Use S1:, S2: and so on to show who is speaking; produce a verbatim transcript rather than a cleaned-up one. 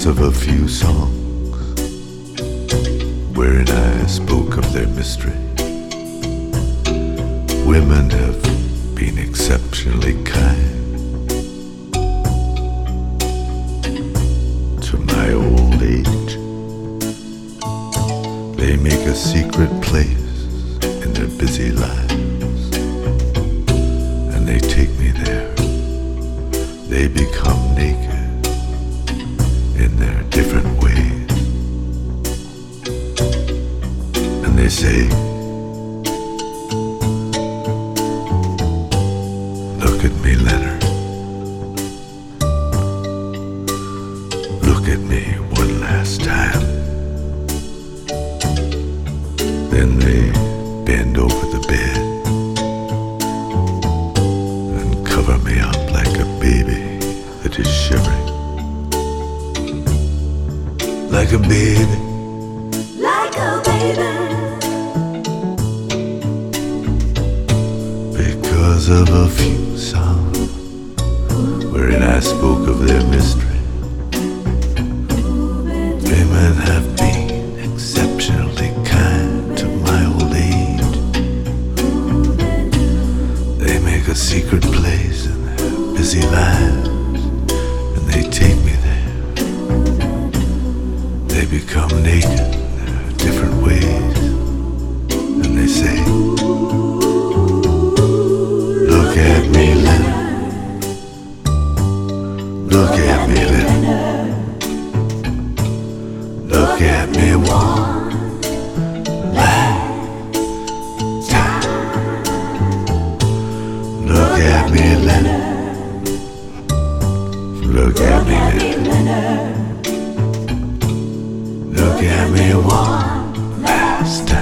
S1: because of a few songs wherein I spoke of their mystery. Women have been exceptionally kind to my old age. They make a secret place in their busy lives, and they take me there. They become naked in their different ways, and they say, "Look at me, Leonard. Look at me one last time." Then they bend over the bed and cover me up like a baby that is shivering. Like a baby,
S2: like a baby,
S1: because of a few songs wherein I spoke of their mystery. Women have been exceptionally kind to my old age. They make a secret place in their busy lives, and they take me there. They become naked in their different ways, and they say, "Look at me, Leonard. Look at me, Leonard. Look at me one last time. Look at me, Leonard. Look at me, Leonard. Look at me one last time."